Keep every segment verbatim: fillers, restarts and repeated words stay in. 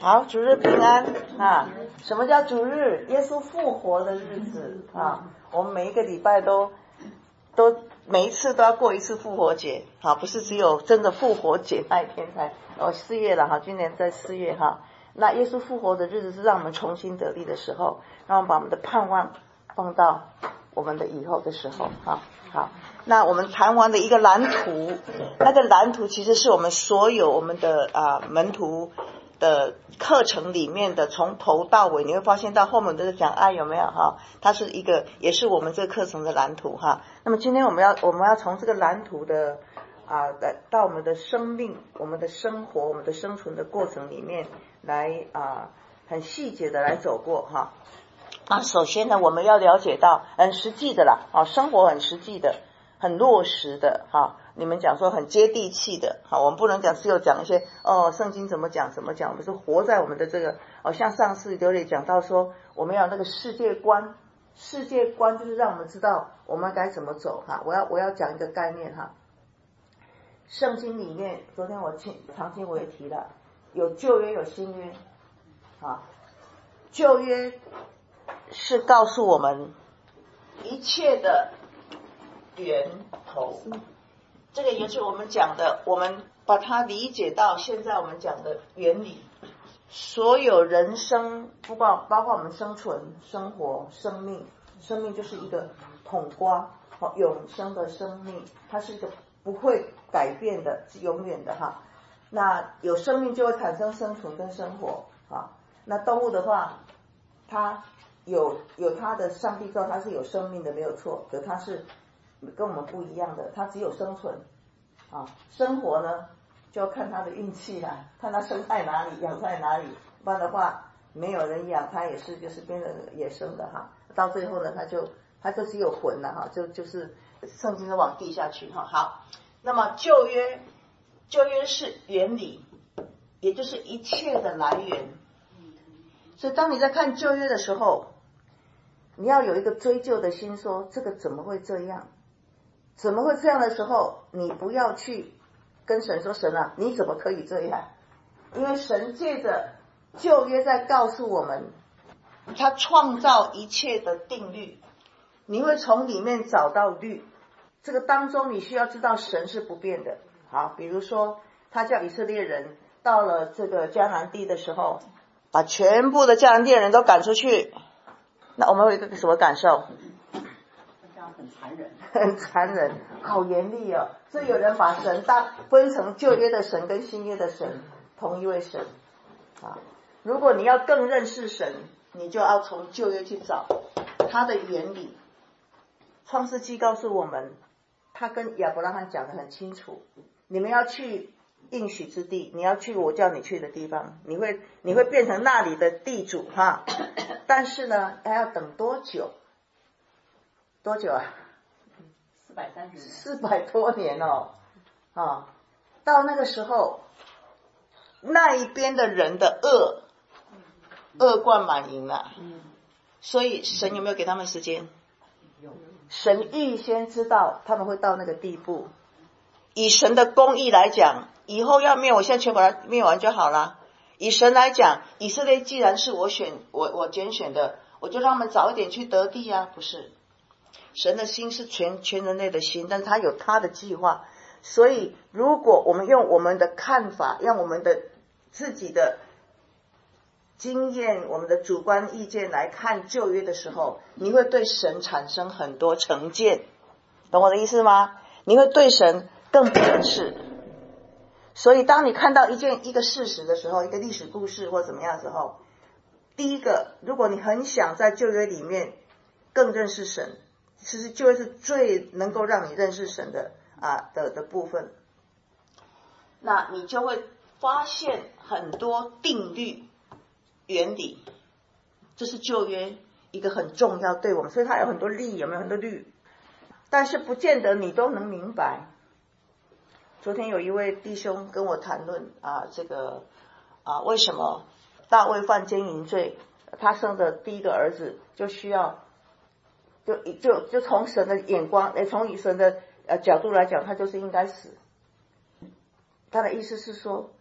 好，主日平安啊！什么叫主日？耶稣复活的日子啊！我们每一个礼拜都都每一次都要过一次复活节，好，不是只有真的复活节那一天才哦四月了哈，今年在四月哈。那耶稣复活的日子是让我们重新得力的时候，让我们把我们的盼望放到我们的以后的时候哈。好，那我们谈完的一个蓝图，那个蓝图其实是我们所有我们的啊门徒的课程里面的，从头到尾你会发现到后面都是讲爱，有没有哈？它是一个也是我们这个课程的蓝图哈。那么今天我们要我们要从这个蓝图的啊到我们的生命、我们的生活、我们的生存的过程里面来啊很细节的来走过哈。啊，首先呢，我们要了解到很实际的啦，啊，生活很实际的，很落实的哈。你们讲说很接地气的，好，我们不能讲只有讲一些哦，圣经怎么讲怎么讲，我们是活在我们的这个哦，像上次刘磊讲到说，我们要那个世界观，世界观就是让我们知道我们该怎么走哈。我要我要讲一个概念哈，圣经里面，昨天我常经我也提了，有旧约有新约，啊，旧约是告诉我们一切的源头，这个也是我们讲的，我们把它理解到现在我们讲的原理，所有人生不包包括我们生存、生活、生命，生命就是一个统括永生的生命，它是一个不会改变的，是永远的哈。那有生命就会产生生存跟生活啊。那动物的话，它有有它的上帝造它是有生命的，没有错，可它是跟我们不一样的，它只有生存啊，生活呢就要看它的运气啦，看它生在哪里，养在哪里，不然的话没有人养它也是就是变成野生的哈，到最后呢它就它就只有魂了哈，就就是圣经都往地下去哈。好，那么旧约旧约是原理，也就是一切的来源，所以当你在看旧约的时候，你要有一个追究的心，说这个怎么会这样？怎么会这样的时候，你不要去跟神说神啊，你怎么可以这样？因为神借着旧约在告诉我们，他创造一切的定律，你会从里面找到律。这个当中你需要知道神是不变的。好，比如说他叫以色列人到了这个迦南地的时候，把全部的迦南地的人都赶出去，那我们会有一个什么感受？ 这样很残忍， 很残忍，好严厉哦。所以有人把神当分成旧约的神跟新约的神，同一位神啊。如果你要更认识神，你就要从旧约去找它的原理。创世纪告诉我们，他跟亚伯拉罕讲得很清楚，你们要去应许之地，你要去我叫你去的地方，你会你会变成那里的地主哈。但是呢，还要等多久？多久啊？ 四百三十年， 四百多年哦，啊，到那个时候，那一边的人的恶，恶贯满盈了。所以神有没有给他们时间？神预先知道他们会到那个地步。以神的公义来讲，以后要灭，我现在全把它灭完就好了。以神来讲，以色列既然是我选我我拣选的，我就让他们早一点去得地啊，不是？神的心是全全人类的心，但是他有他的计划。所以如果我们用我们的看法，用我们的自己的经验，我们的主观意见来看旧约的时候，你会对神产生很多成见，懂我的意思吗？你会对神更不认识。所以当你看到一件一个事实的时候，一个历史故事或怎么样的时候，第一个，如果你很想在旧约里面更认识神，其实旧约是最能够让你认识神的啊的的部分，那你就会发现很多定律原理，这是旧约一个很重要对我们，所以它有很多律，有没有很多律？但是不见得你都能明白。昨天有一位弟兄跟我谈论啊，这个啊为什么大卫犯奸淫罪，他生的第一个儿子就需要就就就从神的眼光，从神的呃角度来讲，他就是应该死。他的意思是说，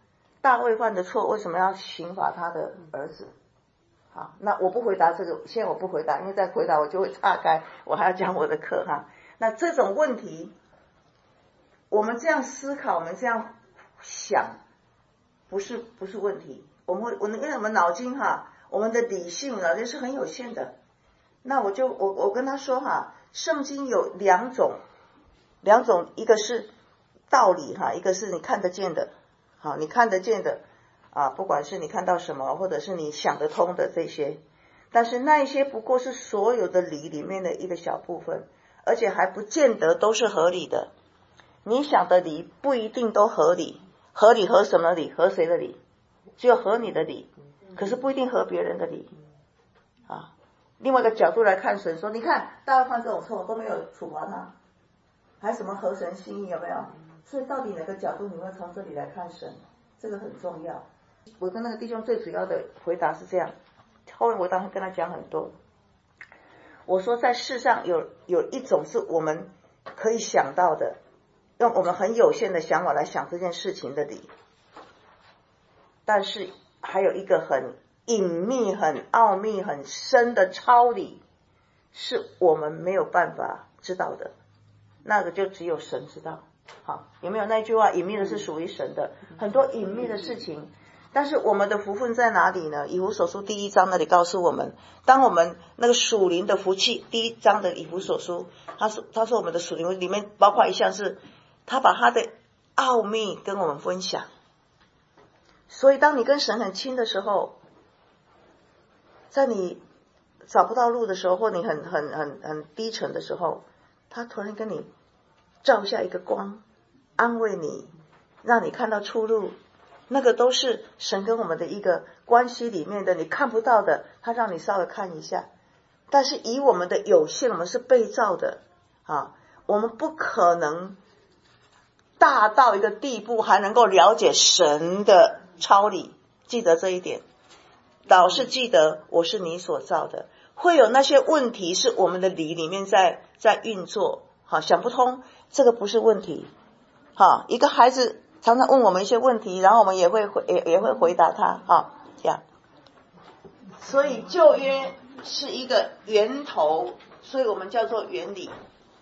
大卫犯的错，为什么要刑罚他的儿子？好，那我不回答这个，现在我不回答，因为再回答我就会岔开，我还要讲我的课哈。那这种问题，我们这样思考，我们这样想，不是不是问题。我们会，我因为我们脑筋哈，我们的理性脑筋是很有限的。那我就我我跟他说哈，圣经有两种，两种，一个是道理哈，一个是你看得见的，好，你看得见的。啊，不管是你看到什么，或者是你想得通的这些，但是那一些不过是所有的理里面的一个小部分，而且还不见得都是合理的。你想的理不一定都合理，合理合什么理？合谁的理？只有合你的理，可是不一定合别人的理。啊，另外一个角度来看神，说你看大卫犯这种错都没有处罚他，还什么合神心意有没有？所以到底哪个角度你会从这里来看神？这个很重要。我跟那个弟兄最主要的回答是这样，后面我当然跟他讲很多。我说在世上有有一种是我们可以想到的，用我们很有限的想法来想这件事情的理，但是还有一个很隐秘、很奥秘、很深的超理，是我们没有办法知道的，那个就只有神知道。好，有没有那句话？隐秘的是属于神的，很多隐秘的事情。但是我们的福分在哪里呢？以弗所书第一章那里告诉我们，当我们那个属灵的福气，第一章的以弗所书，他说他说我们的属灵里面包括一项是，他把他的奥秘跟我们分享。所以当你跟神很亲的时候，在你找不到路的时候，或你很很很很低沉的时候，他突然跟你照下一个光，安慰你，让你看到出路。那个都是神跟我们的一个关系里面的，你看不到的，他让你稍微看一下。但是以我们的有限，我们是被造的啊，我们不可能大到一个地步还能够了解神的超理，记得这一点。老是记得我是你所造的，会有那些问题是我们的理里面在在运作，好，想不通，这个不是问题。好，一个孩子常常问我们一些问题，然后我们也会回也也会回答他啊，这样。所以旧约是一个源头，所以我们叫做原理。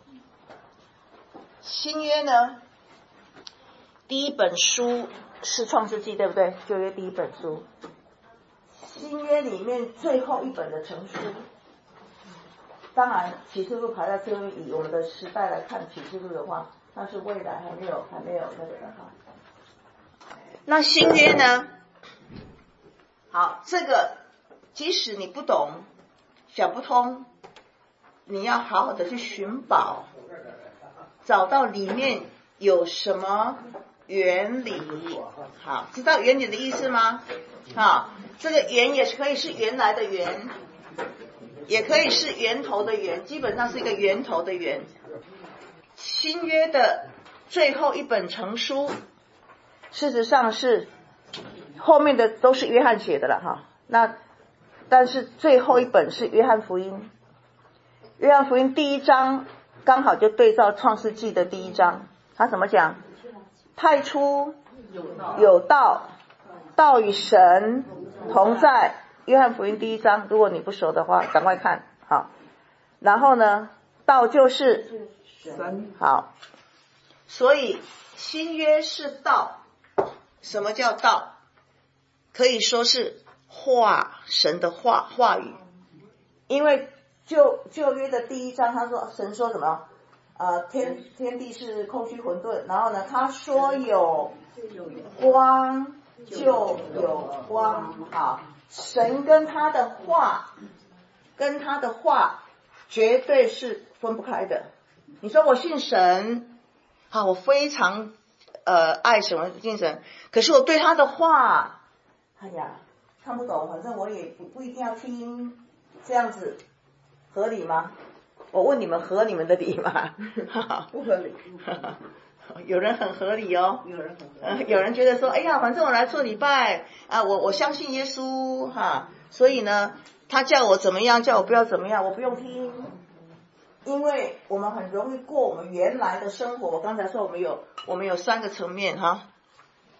新约呢，第一本书是创世纪，对不对？旧约第一本书。新约里面最后一本的成书，当然启示录排在最后，以我们的时代来看启示录的话，那是未来还没有还没有那个的哈。那新约呢？好，这个即使你不懂、想不通，你要好好的去寻宝，找到里面有什么原理。好，知道原理的意思吗？好，这个源也可以是原来的源，也可以是源头的源，基本上是一个源头的源。新约的最后一本成书，事实上是后面的都是约翰写的了哈。那但是最后一本是约翰福音，约翰福音第一章刚好就对照创世纪的第一章，他怎么讲？太初有道，道与神同在。约翰福音第一章，如果你不熟的话，赶快看好。然后呢，道就是神。好，所以新约是道。什么叫道？可以说是话，神的话话语。因为旧旧约的第一章，他说神说什么？呃，天天地是空虚混沌，然后呢，他说有光就有光。好，神跟他的话，跟他的话绝对是分不开的。你说我信神，好，我非常呃爱什么信神，可是我对他的话，哎呀，看不懂，反正我也不不一定要听，这样子合理吗？我问你们合你们的理吗？ 不合理。 有人很合理哦， 有人很合理、 呃、有人觉得说，哎呀，反正我来做礼拜啊，我我相信耶稣哈，所以呢，他叫我怎么样，叫我不要怎么样，我不用听，因为我们很容易过我们原来的生活。我刚才说我们有我们有三个层面哈，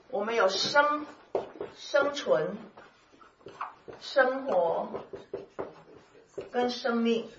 我们有生生存、生活跟生命，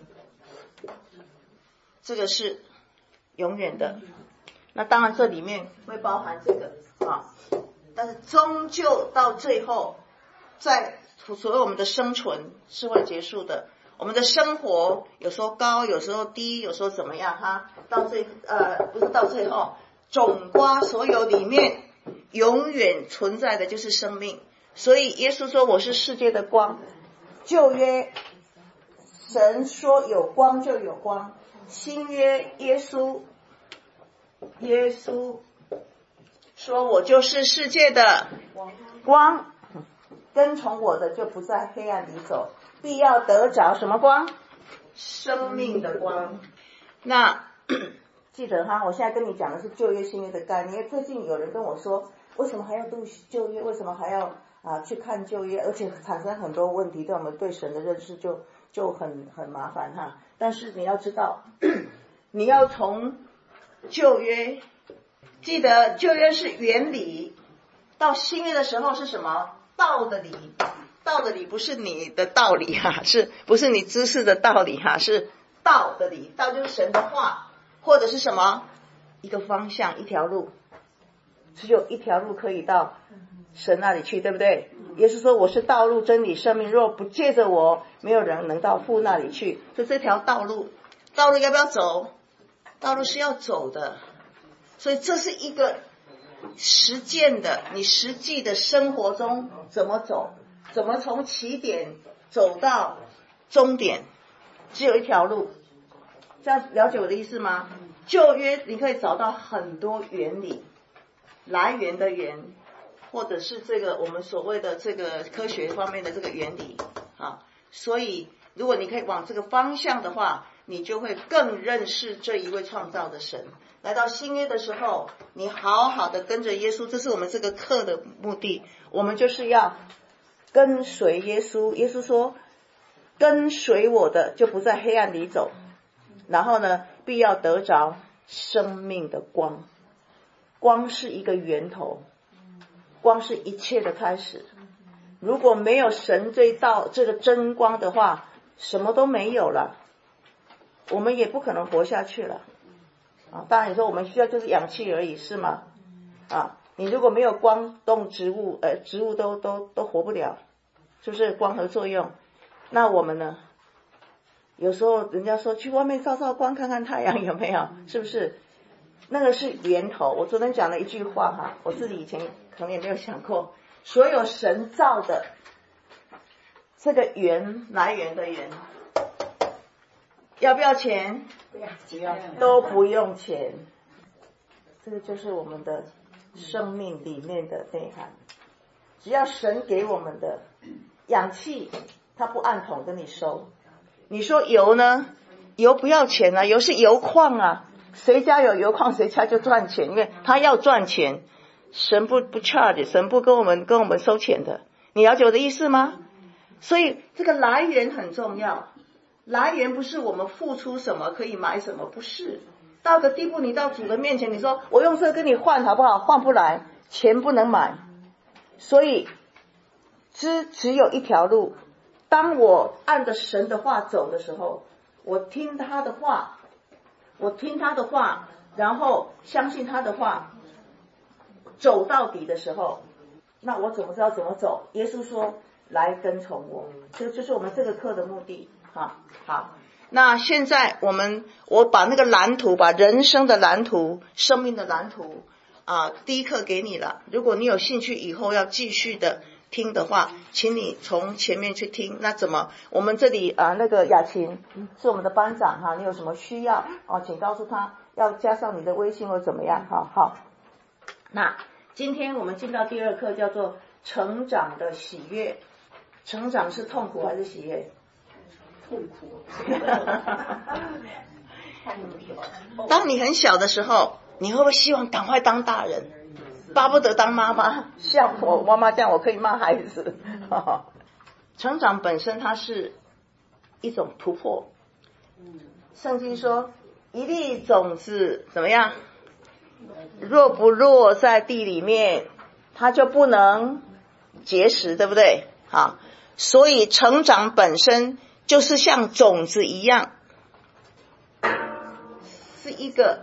这个是永远的。那当然这里面会包含这个啊，但是终究到最后，在所有我们的生存是会结束的。我们的生活有时候高，有时候低，有时候怎么样哈？到最呃不是到最后，总括所有里面永远存在的就是生命。所以耶稣说我是世界的光。旧约神说有光就有光，新约耶稣耶稣说我就是世界的光，跟从我的就不在黑暗里走，必要得着什么光？生命的光。那记得哈，我现在跟你讲的是旧约新约的概念。最近有人跟我说，为什么还要读旧约？为什么还要啊去看旧约？而且产生很多问题，对我们对神的认识就就很很麻烦哈。但是你要知道，你要从旧约，记得旧约是原理，到新约的时候是什么？道的理。道的理不是你的道理哈，是不是你知识的道理哈？是道的理。道就是神的话，或者是什么？一个方向，一条路，只有一条路可以到神那里去，对不对？耶稣说我是道路真理生命，若不借着我，没有人能到父那里去。所以这条道路，道路要不要走？道路是要走的。所以这是一个实践的，你实际的生活中怎么走，怎么从起点走到终点，只有一条路。这样了解我的意思吗？旧约你可以找到很多原理，来源的源，或者是这个我们所谓的这个科学方面的这个原理啊。所以如果你可以往这个方向的话，你就会更认识这一位创造的神。来到新约的时候，你好好的跟着耶稣，这是我们这个课的目的。我们就是要跟随耶稣。耶稣说跟随我的就不在黑暗里走，然后呢必要得着生命的光。光是一个源头，光是一切的开始。如果没有神这道这个真光的话，什么都没有了，我们也不可能活下去了啊！当然你说我们需要就是氧气而已，是吗？啊，你如果没有光，动植物呃植物都都都活不了，是不是光合作用？那我们呢？有时候人家说去外面照照光，看看太阳有没有，是不是？那个是源头。我昨天讲了一句话哈，我自己以前可能也没有想过，所有神造的这个源来源的源，要不要钱？ 不要， 都不用钱。这个就是我们的生命里面的内涵。只要神给我们的氧气，他不按桶跟你收。你说油呢？油不要钱啊，油是油矿啊。谁家有油矿谁家就赚钱，因为他要赚钱。神不不 charge， 神不跟我们跟我们收钱的。你了解我的意思吗？所以这个来源很重要。来源不是我们付出什么可以买什么，不是。到个地步你到主的面前，你说我用这个跟你换好不好？换不来，钱不能买。所以只只有一条路。当我按着神的话走的时候，我听他的话，我听他的话，然后相信他的话，走到底的时候，那我怎么知道怎么走？耶稣说来跟从我，这个就是我们这个课的目的。好，好，那现在我们我把那个蓝图，把人生的蓝图，生命的蓝图啊，第一课给你了。如果你有兴趣以后要继续的听的话，请你从前面去听。那怎么？我们这里啊，那个雅琴是我们的班长哈，你有什么需要哦，请告诉他，要加上你的微信或怎么样哈。好，那今天我们进到第二课，叫做成长的喜悦。成长是痛苦还是喜悦？ 痛苦。 当你很小的时候，你会不会希望赶快当大人？巴不得当妈妈，像我妈妈这样，我可以骂孩子。成长本身它是一种突破。圣经说，一粒种子怎么样？若不落在地里面， 它就不能结实，对不对？好，所以成长本身就是像种子一样，是一个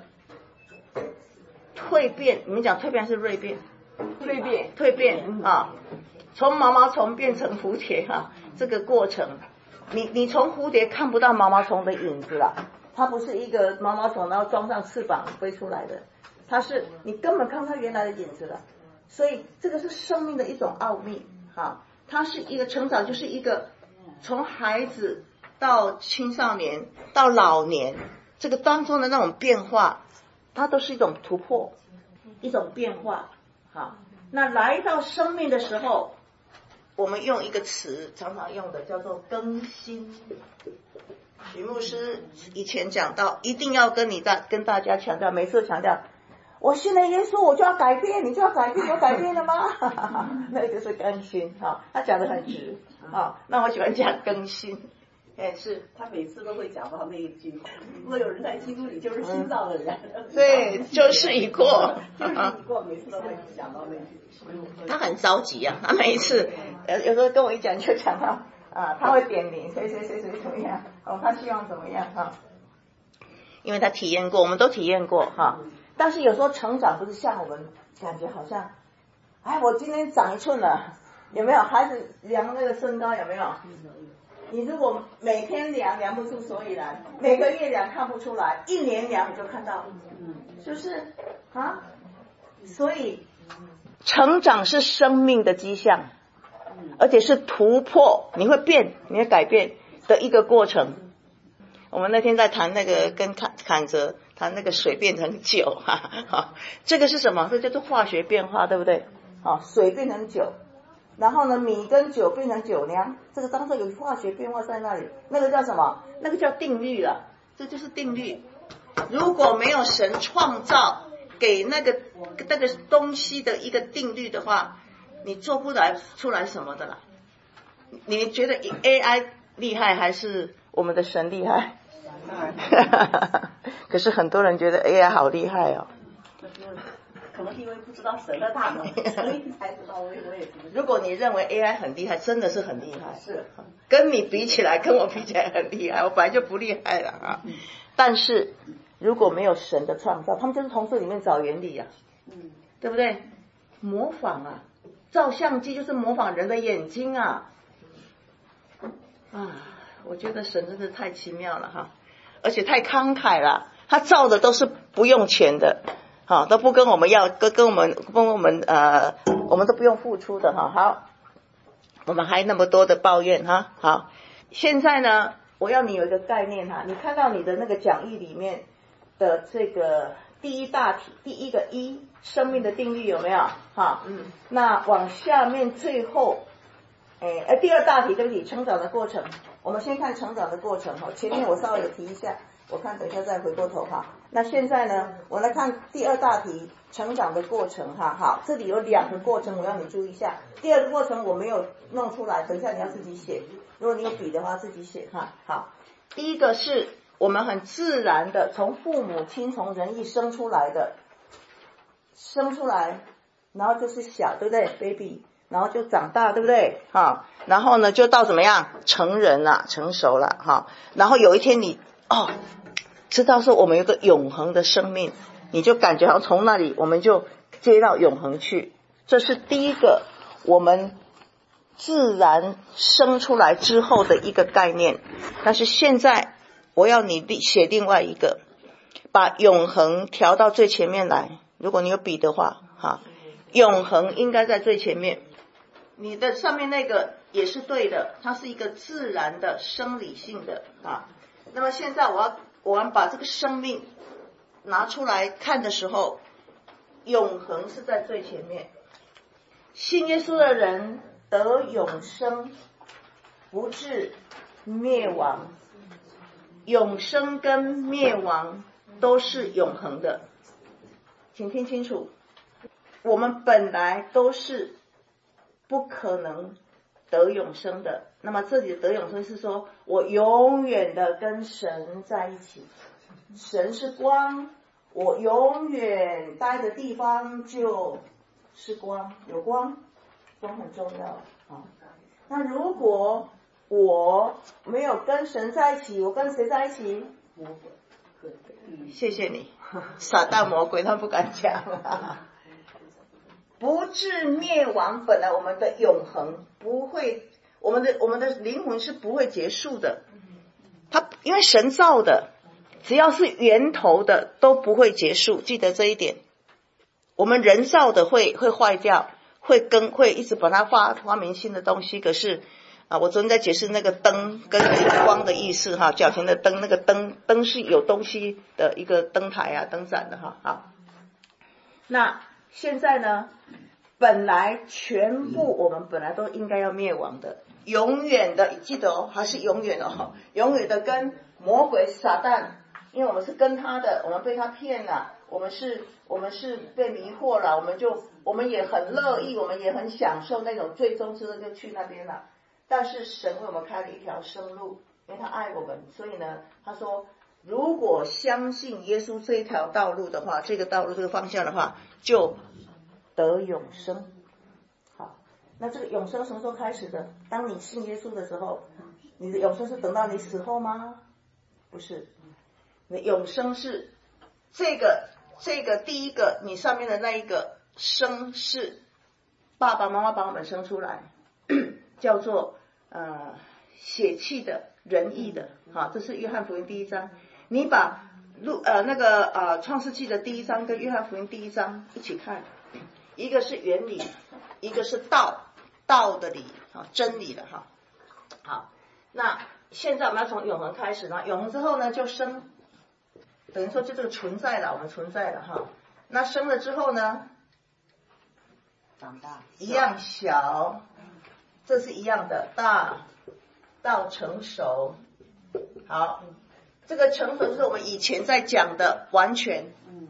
蜕变。你们讲蜕变是蜕变？ 蜕变， 蜕变啊，从毛毛虫变成蝴蝶啊，这个过程，你你从蝴蝶看不到毛毛虫的影子了，它不是一个毛毛虫然后装上翅膀飞出来的，它是你根本看不到原来的影子了。所以这个是生命的一种奥秘啊，它是一个成长，就是一个从孩子到青少年到老年，这个当中的那种变化，它都是一种突破，一种变化。好，那来到生命的时候，我们用一个词常常用的叫做更新。许牧师以前讲到，一定要跟你大跟大家强调，每次强调，我信了耶稣，我就要改变，你就要改变，有改变了吗？那就是更新哈，他讲得很直啊。那我喜欢讲更新，哎，是他每次都会讲到那一句，若有人在基督里，就是新造的人。 嗯、对，旧事已过， 旧事已过，每次都会讲到那句。 他很着急啊，他每一次有有时候跟我一讲就讲到啊，他会点名谁谁谁谁怎么样，哦，他希望怎么样哈，因为他体验过，我们都体验过哈。但是有时候成长不是像我们感觉好像，哎，我今天长一寸了，有没有？孩子量那个身高有没有？你如果每天量量不出所以然，每个月量看不出来，一年量你就看到，是不是啊？所以成长是生命的迹象，而且是突破，你会变，你会改变的一个过程。我们那天在谈那个跟坎坎泽谈那个水变成酒哈、啊，这个是什么？这叫做化学变化，对不对？啊，水变成酒，然后呢，米跟酒变成酒酿，这个当中有化学变化在那里，那个叫什么？那个叫定律了，这就是定律。如果没有神创造给那个那个东西的一个定律的话，你做不来出来什么的啦。你觉得 A I 厉害还是我们的神厉害？可是很多人觉得 A I 好厉害哦。 可能因为不知道神的大能，所以才知道。我也我也不知道。 如果你认为 A I 很厉害，真的是很厉害。 是。跟你比起来，跟我比起来很厉害，我本来就不厉害了啊。嗯、但是如果没有神的创造，他们就是从这里面找原理啊，嗯，对不对？模仿啊，照相机就是模仿人的眼睛啊。啊，我觉得神真的太奇妙了哈，而且太慷慨了，他造的都是不用钱的。好，都不跟我们要，跟跟我们跟我们呃，我们都不用付出的哈。好，我们还那么多的抱怨哈。好，现在呢，我要你有一个概念哈，你看到你的那个讲义里面的这个第一大题，第一个一，生命的定律有没有？哈，嗯，那往下面最后，哎，呃，第二大题对不起，成长的过程，我们先看成长的过程哈。前面我稍微有提一下。我看等一下再回过头哈。那现在呢，我来看第二大题，成长的过程哈。好，这里有两个过程，我要你注意一下。第二个过程我没有弄出来，等一下你要自己写。如果你有笔的话，自己写哈。好，第一个是我们很自然的从父母亲从人意生出来的，生出来，然后就是小，对不对 ？baby， 然后就长大，对不对？哈，然后呢就到怎么样？成人了，成熟了哈。然后有一天你哦。知道说我们有个永恒的生命，你就感觉好像从那里我们就接到永恒去，这是第一个我们自然生出来之后的一个概念。但是现在我要你写另外一个，把永恒调到最前面来，如果你有笔的话哈，永恒应该在最前面，你的上面那个也是对的，它是一个自然的生理性的啊。那么现在我要我们把这个生命拿出来看的时候，永恒是在最前面。信耶稣的人得永生，不至灭亡。永生跟灭亡都是永恒的，请听清楚，我们本来都是不可能得永生的。那么这里的得永生是说我永远的跟神在一起，神是光，我永远待的地方就是光，有光，光很重要啊。那如果我没有跟神在一起，我跟谁在一起？ 魔鬼。 谢谢你，撒旦魔鬼他不敢讲啊。不至灭亡，本来我们的永恒不会，我们的我们的灵魂是不会结束的。它因为神造的，只要是源头的都不会结束，记得这一点。我们人造的会会坏掉，会更会一直把它发发明新的东西。可是啊，我昨天在解释那个灯跟光的意思哈，脚前的灯，那个灯灯是有东西的一个灯台啊，灯盏的哈。好，那现在呢，本来全部我们本来都应该要灭亡的，永远的，记得哦，还是永远哦，永远的跟魔鬼撒旦，因为我们是跟他的，我们被他骗了，我们是我们是被迷惑了，我们就我们也很乐意，我们也很享受那种最终之乐，就去那边了。但是神为我们开了一条生路，因为他爱我们，所以呢，他说如果相信耶稣这一条道路的话，这个道路这个方向的话，就得永生。好，那这个永生什么时候开始的？当你信耶稣的时候，你的永生是等到你死后吗？不是，你的永生是这个这个第一个，你上面的那一个生是爸爸妈妈把我们生出来，叫做呃血气的仁义的，好，这是约翰福音第一章。你把路呃那个呃创世纪的第一章跟约翰福音第一章一起看，一个是原理，一个是道，道的理，好，真理的哈。好，那现在我们要从永恒开始呢，永恒之后呢就生，等于说就这个存在了，我们存在了哈。那生了之后呢， 长大一样小，这是一样的，大到成熟。好，这个成熟是我们以前在讲的完全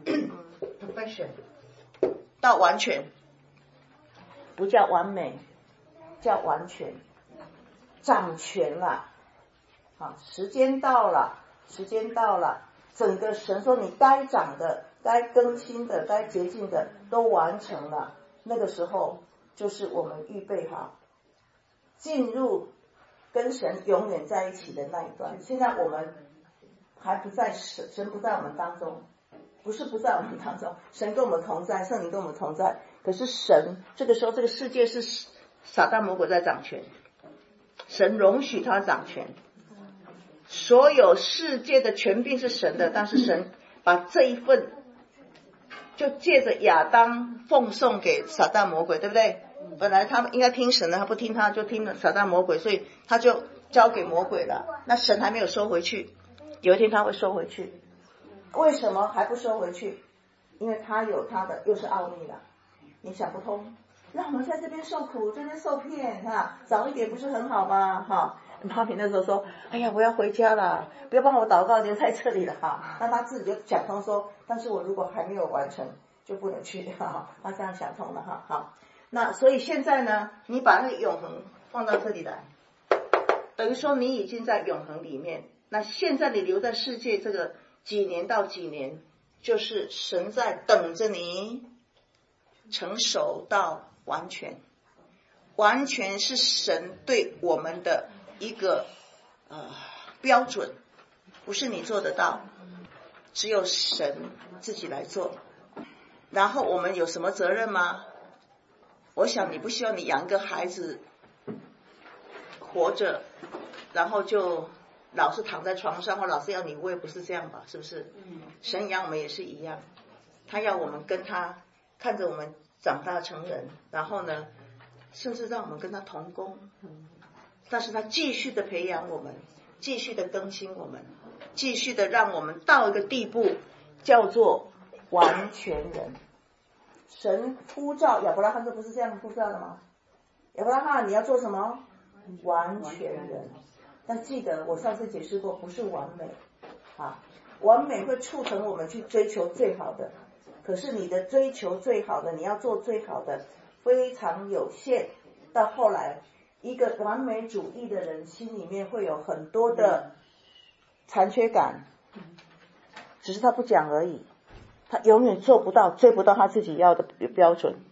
perfection 到完全，不叫完美，叫完全，掌权了。好，时间到了，时间到了，整个神说你该长的、该更新的、该洁净的都完成了，那个时候就是我们预备好进入跟神永远在一起的那一段。现在我们还不在神，神不在我们当中，不是不在我们当中，神跟我们同在，圣灵跟我们同在。可是神这个时候，这个世界是撒旦魔鬼在掌权，神容许他掌权，所有世界的权柄是神的，但是神把这一份就借着亚当奉送给撒旦魔鬼，对不对？本来他们应该听神的，他不听他就听了撒旦魔鬼，所以他就交给魔鬼了。那神还没有收回去，有一天他会收回去。为什么还不收回去？因为他有他的，又是奥秘了，你想不通。让我们在这边受苦，这边受骗哈，早一点不是很好吗？哈，妈咪那时候说，哎呀，我要回家了，不要帮我祷告，留在这里了哈。那他自己就想通说，但是我如果还没有完成，就不能去哈。他这样想通了哈。好，那所以现在呢，你把那个永恒放到这里来，等于说你已经在永恒里面。那现在你留在世界这个几年到几年，就是神在等着你成熟到完全。完全是神对我们的一个呃标准，不是你做得到，只有神自己来做。然后我们有什么责任吗？我想你不希望你养一个孩子活着，然后就老是躺在床上，或老是要你喂，不是这样吧？是不是？神养我们也是一样，他要我们跟他看着我们长大成人，然后呢甚至让我们跟他同工，但是他继续的培养我们，继续的更新我们，继续的让我们到一个地步叫做完全人。神呼召亚伯拉罕，这不是这样呼召的吗？亚伯拉罕，你要做什么？完全人。但记得我上次解释过，不是完美啊，完美会促成我们去追求最好的，可是你的追求最好的，你要做最好的非常有限。到后来一个完美主义的人心里面会有很多的残缺感，只是他不讲而已，他永远做不到，追不到他自己要的标准。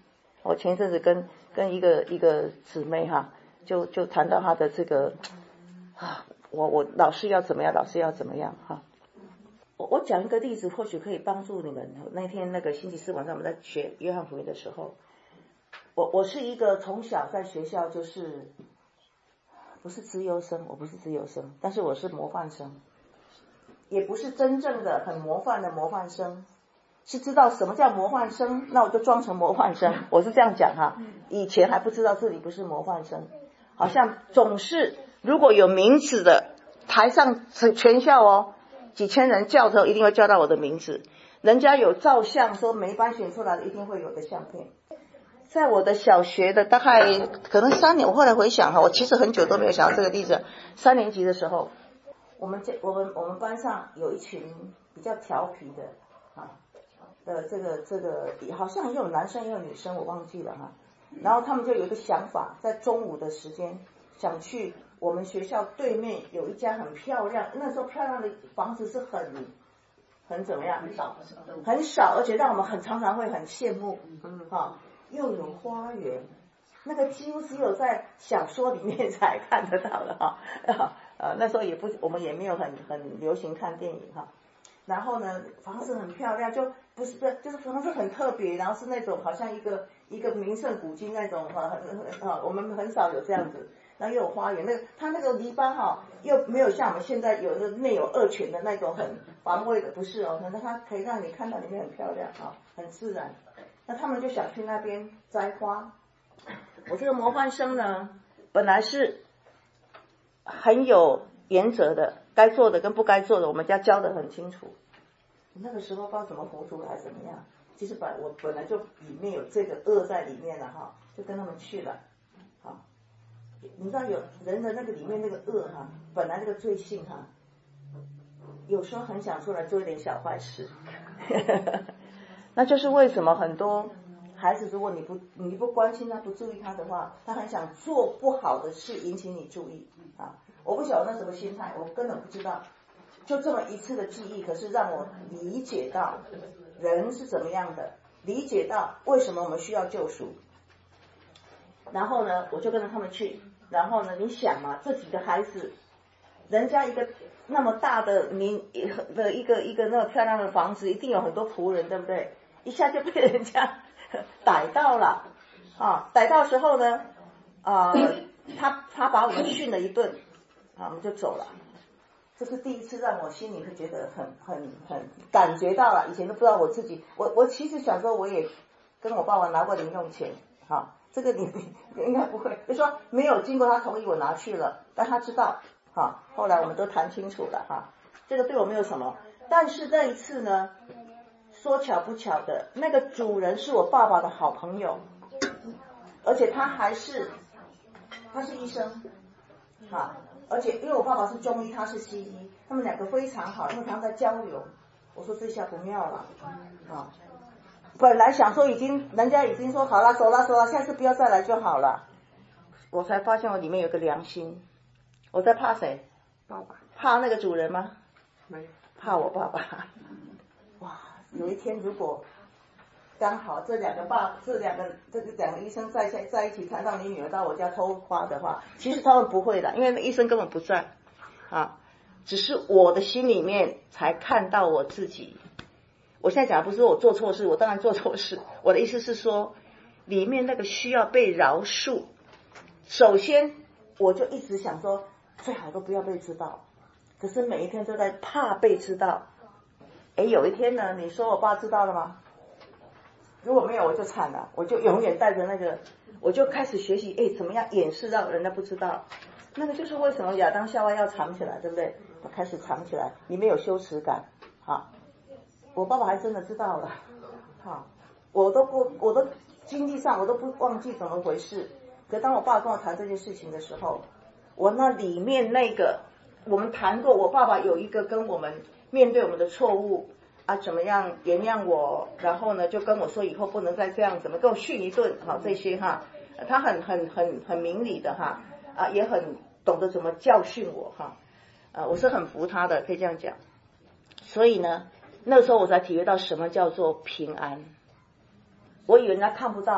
我前一阵子跟跟一个一个姊妹哈，就就谈到她的这个啊，我我老师要怎么样，老师要怎么样哈。我我讲一个例子，或许可以帮助你们。那天那个星期四晚上我们在学约翰福音的时候，我我是一个从小在学校就是不是资优生，我不是资优生，但是我是模范生，也不是真正的很模范的模范生。是知道什么叫模范生，那我就装成模范生，我是这样讲哈。以前还不知道自己不是模范生，好像总是如果有名字的台上全校哦几千人叫的时候，一定会叫到我的名字。人家有照相说每班选出来的一定会有的相片。在我的小学的大概可能三年，我后来回想哈，我其实很久都没有想到这个例子。三年级的时候，我们这我们我们班上有一群比较调皮的啊。呃，这个这个好像也有男生也有女生，我忘记了哈。然后他们就有一个想法，在中午的时间想去我们学校对面有一家很漂亮，那时候漂亮的房子是很很怎么样？ 很少， 很少，而且让我们很常常会很羡慕，哈，又有花园，那个几乎只有在小说里面才看得到的哈。呃，那时候也不，我们也没有很很流行看电影哈。然后呢，房子很漂亮，就不是不是，就是房子很特别，然后是那种好像一个一个名胜古迹那种哈，很很啊，我们很少有这样子。然后又有花园，那个它那个篱笆哈，又没有像我们现在有的内有二犬的那种很防卫的，不是哦，可能它可以让你看到里面很漂亮啊，很自然。那他们就想去那边摘花。我这个模范生呢，本来是很有原则的。该做的跟不该做的，我们家教得很清楚。那个时候不知道怎么活出来怎么样，其实本我本来就里面有这个恶在里面了哈，就跟他们去了。好，你知道有人的那个里面那个恶哈，本来那个罪性哈，有时候很想出来做一点小坏事。那就是为什么很多孩子，如果你不你不关心他，不注意他的话，他很想做不好的事引起你注意啊。我不晓得那什么心态，我根本不知道，就这么一次的记忆，可是让我理解到人是怎么样的，理解到为什么我们需要救赎。然后呢，我就跟着他们去，然后呢，你想嘛，这几个孩子，人家一个那么大的民的一个一个那么漂亮的房子，一定有很多仆人，对不对？一下就被人家逮到了啊！逮到时候呢，啊、呃，他他把我们训了一顿。啊，我们就走了。这是第一次让我心里会觉得很很很感觉到了，以前都不知道我自己，我我其实小时候我也跟我爸爸拿过零用钱，哈，这个你你应该不会，就说没有经过他同意我拿去了，但他知道，哈，后来我们都谈清楚了哈，这个对我没有什么，但是那一次呢，说巧不巧的，那个主人是我爸爸的好朋友，而且他还是他是医生，哈。而且因为我爸爸是中医，他是西医，他们两个非常好，他们常在交流。我说这下不妙了啊！本来想说已经，人家已经说好了，走了走了，下次不要再来就好了。我才发现我里面有个良心，我在怕谁？ 爸爸。 怕那个主人吗？ 没有。 怕我爸爸。哇，有一天如果刚好这两个爸，这两个这个两个医生在在在一起，看到你女儿到我家偷花的话，其实他们不会的，因为那医生根本不在啊，只是我的心里面才看到我自己。我现在讲的不是说我做错事，我当然做错事，我的意思是说，里面那个需要被饶恕。首先，我就一直想说，最好都不要被知道，可是每一天都在怕被知道。哎，有一天呢，你说我爸知道了吗？如果没有我就惨了，我就永远带着那个，我就开始学习，哎，怎么样掩饰让人家不知道。那个就是为什么亚当夏娃要藏起来，对不对？我开始藏起来，里面有羞耻感。好，我爸爸还真的知道了。好，我都不，我都经济上我都不忘记怎么回事。可当我爸跟我谈这件事情的时候，我那里面那个，我们谈过，我爸爸有一个跟我们面对我们的错误。啊，怎么样原谅我？然后呢，就跟我说以后不能再这样，怎么跟我训一顿？好，这些哈，他很很很很明理的哈，啊，也很懂得怎么教训我哈，啊，我是很服他的，可以这样讲。所以呢，那时候我才体会到什么叫做平安。我以为人家看不到我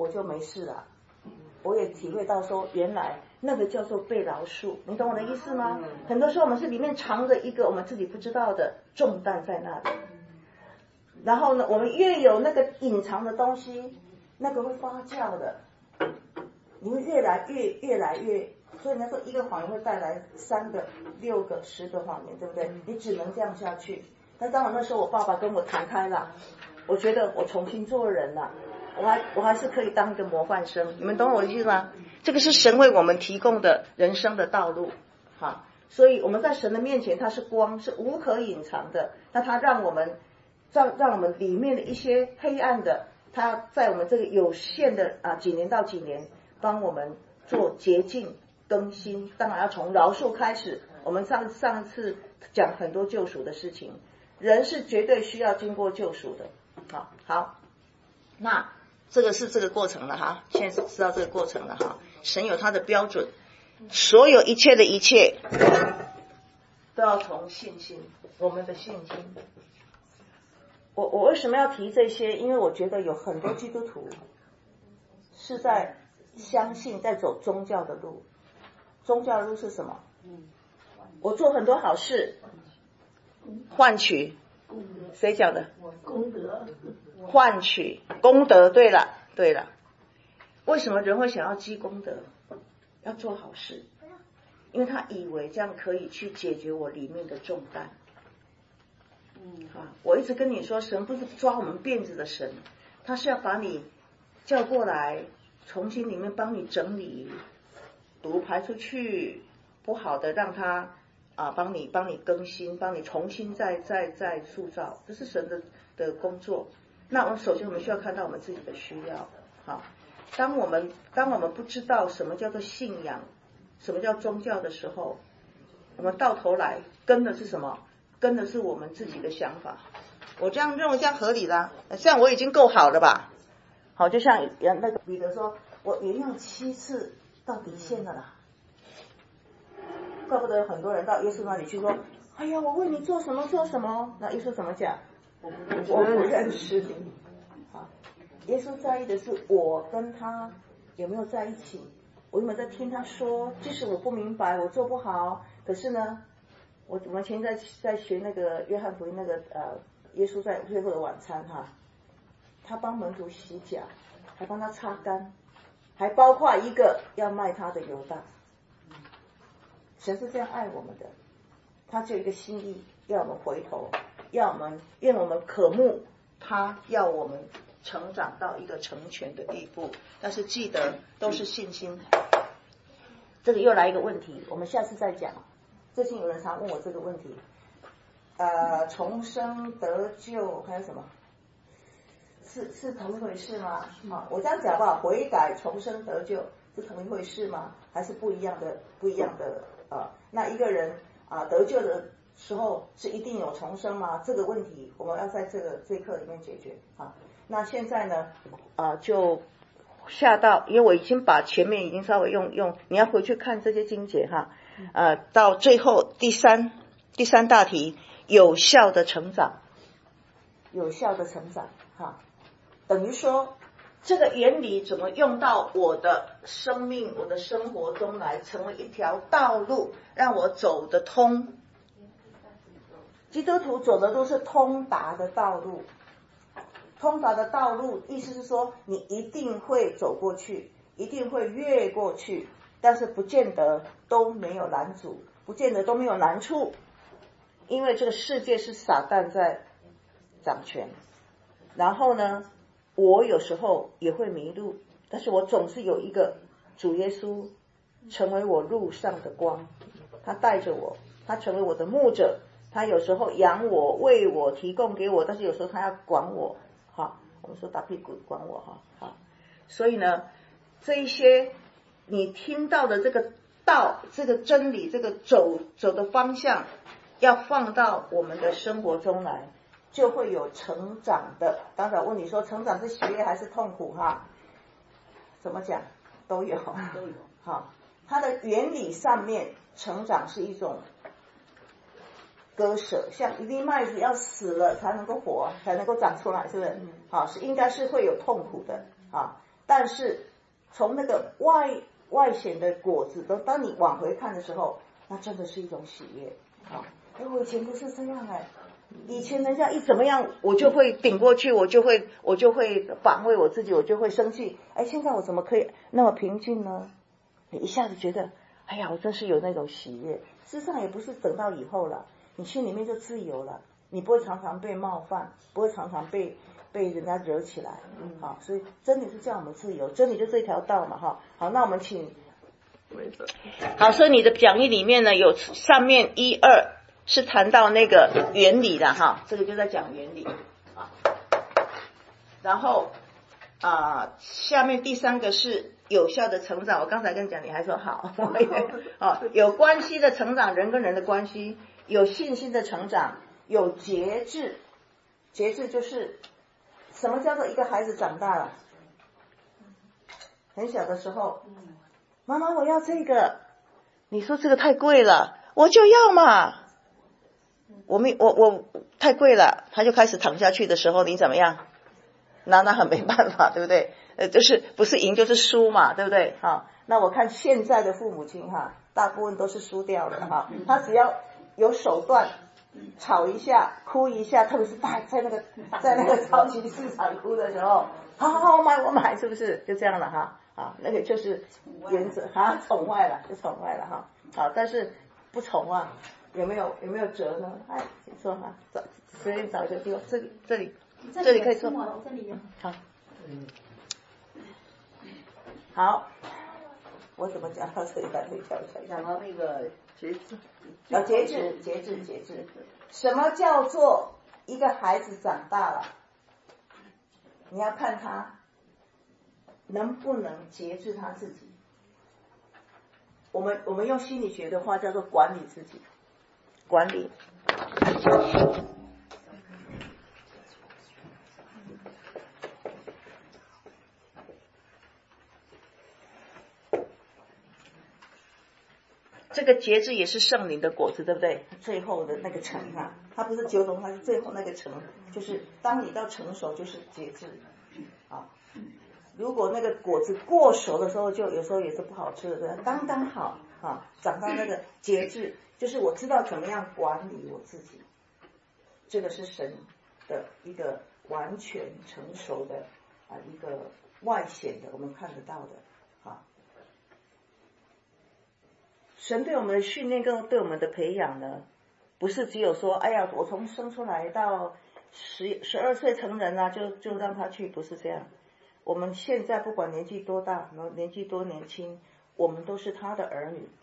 我就没事了。我也体会到说，原来那个叫做被饶恕，你懂我的意思吗？很多时候我们是里面藏着一个我们自己不知道的重担在那里，然后呢，我们越有那个隐藏的东西，那个会发酵的，你会越来越越来越，所以人家说一个谎言会带来三个、六个、十个谎言，对不对？你只能这样下去。但当然那时候我爸爸跟我谈开了，我觉得我重新做人了。我还我还是可以当一个模范生，你们懂我的意思吗？这个是神为我们提供的人生的道路，好，所以我们在神的面前，他是光，是无可隐藏的。那他让我们让让我们里面的一些黑暗的，他在我们这个有限的啊几年到几年，帮我们做洁净更新。当然要从饶恕开始。我们上上次讲很多救赎的事情，人是绝对需要经过救赎的。好，好，那。这个是这个过程了哈，现在知道这个过程了哈。神有他的标准，所有一切的一切都要从信心，我们的信心。我我为什么要提这些？因为我觉得有很多基督徒是在相信，在走宗教的路。宗教的路是什么？我做很多好事，换取谁讲的？ 功德。 换取功德。对了对了，为什么人会想要积功德，要做好事？因为他以为这样可以去解决我里面的重担。嗯，啊，我一直跟你说，神不是抓我们辫子的神，他是要把你叫过来，重新里面帮你整理，毒排出去，不好的让他啊帮你帮你更新，帮你重新再再再塑造，这是神的的工作。那我们首先我们需要看到我们自己的需要。好，当我们当我们不知道什么叫做信仰，什么叫宗教的时候，我们到头来跟的是什么？跟的是我们自己的想法。我这样认为这样合理啦，这样我已经够好了吧？好，就像那个彼得说，我原谅七次到底线了啦。怪不得有很多人到耶稣那里去说，哎呀，我为你做什么做什么？那耶稣怎么讲？我不认识你。啊，耶稣在意的是我跟他有没有在一起，我有没有在听他说，即使我不明白，我做不好，可是呢，我我们前天在在学那个约翰福音那个呃，耶稣在最后的晚餐哈，他帮门徒洗脚，还帮他擦干，还包括一个要卖他的犹大。神是这样爱我们的，他只有一个心意，要我们回头。要我们愿我们渴慕他，要我们成长到一个成全的地步。但是记得都是信心。这个又来一个问题，我们下次再讲。最近有人常问我这个问题，呃，重生得救还有什么？是是同一回事吗？好，我这样讲吧，悔改重生得救是同一回事吗？还是不一样的？不一样的啊、呃？那一个人啊、呃、得救的时候是一定有重生吗？这个问题我们要在这个这一课里面解决啊。那现在呢，啊、呃、就下到，因为我已经把前面已经稍微用用，你要回去看这些经节哈，呃，到最后第三第三大题，有效的成长，有效的成长哈，等于说这个原理怎么用到我的生命、我的生活中来，成为一条道路，让我走得通。基督徒走的都是通达的道路，通达的道路意思是说你一定会走过去，一定会越过去，但是不见得都没有拦阻，不见得都没有难处，因为这个世界是撒旦在掌权。然后呢，我有时候也会迷路，但是我总是有一个主耶稣成为我路上的光，他带着我，他成为我的牧者，他有时候养我，为我，提供给我，但是有时候他要管我，哈，我们说打屁股管我哈，好，所以呢，这一些你听到的这个道，这个真理，这个走走的方向，要放到我们的生活中来，就会有成长的。刚才问你说，成长是喜悦还是痛苦哈？怎么讲？都有，都有。好，它的原理上面，成长是一种割舍，像一粒麦子要死了才能够活，才能够长出来，是不是？好，是应该是会有痛苦的啊。 但是从那个外外显的果子，都当你往回看的时候，那真的是一种喜悦啊！哎，我以前不是这样哎，以前人家一怎么样，我就会顶过去，我就会我就会防卫我自己，我就会生气。哎，现在我怎么可以那么平静呢？你一下子觉得，哎呀，我真是有那种喜悦。事实上也不是等到以后了，你心里面就自由了，你不会常常被冒犯，不会常常被被人家惹起来。嗯，好，所以真理是叫我们自由，真理就这条道嘛，哈。好，那我们请。好，所以你的讲义里面呢，有上面一二是谈到那个原理的哈，这个就在讲原理啊。然后啊、呃，下面第三个是有效的成长。我刚才跟你讲，你还说好，哦，有关系的成长，人跟人的关系，有信心的成长，有节制。节制就是什么叫做一个孩子长大了？很小的时候，妈妈我要这个，你说这个太贵了，我就要嘛。我没我我太贵了，他就开始躺下去的时候，你怎么样？那那很没办法，对不对？呃，就是不是赢就是输嘛，对不对？哈，那我看现在的父母亲哈，大部分都是输掉的哈。他只要有手段，吵一下，哭一下，特别是在在那个在那个超级市场哭的时候，好好好，我买我买，是不是？就这样了哈。啊，那个就是原则啊，宠坏了就宠坏了哈。好，但是不宠啊，有没有有没有辙呢？哎，请说哈，找随便找一个地方，这里这里这里可以坐。 这里好，好，我怎么讲到这里来？可以讲一下。 讲到那个节制， 要节制，节制，节制。什么叫做一个孩子长大了？你要看他能不能节制他自己。我们我们用心理学的话叫做管理自己，管理。这个节制也是圣灵的果子，对不对？最后的那个成啊，它不是九种，它是最后那个成，就是当你到成熟就是节制啊。如果那个果子过熟的时候，就有时候也是不好吃的，刚刚好啊。长到那个节制，就是我知道怎么样管理我自己，这个是神的一个完全成熟的啊一个外显的，我们看得到的啊。神对我们的训练跟对我们的培养呢，不是只有说，哎呀，我从生出来到十十二岁成人啊，就就让他去，不是这样。我们现在不管年纪多大，年纪多年轻，我们都是他的儿女。